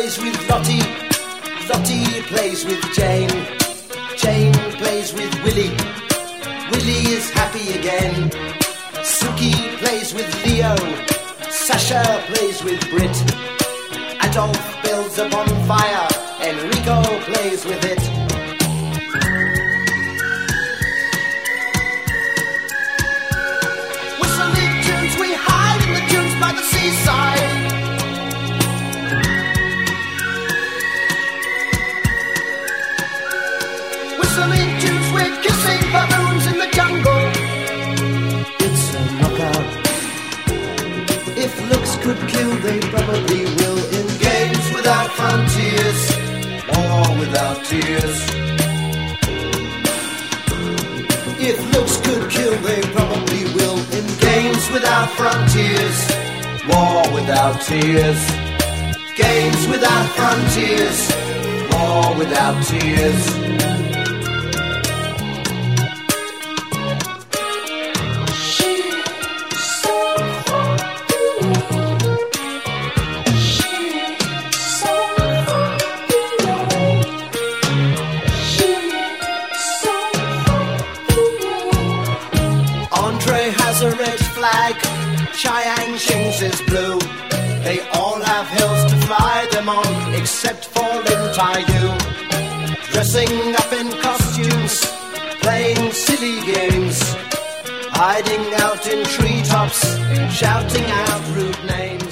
plays with Lottie, Lottie plays with Jane, Jane plays with Willie, Willie is happy again. Suki plays with Leo, Sasha plays with Brit, Adolf builds a bonfire, Enrico plays with it. Whistling tunes, we hide in the dunes by the seaside. Whistling tunes, we're kissing baboons in the jungle. It's a knockout. If looks could kill, they probably will. In games without frontiers, or without tears. If looks could kill, they probably will. In games without frontiers, war without tears. Games without frontiers, war without tears. Has a red flag, Cheyenne Shings is blue. They all have hills to fly them on, except for Lin Tai Yu. Dressing up in costumes, playing silly games, hiding out in treetops, shouting out rude names.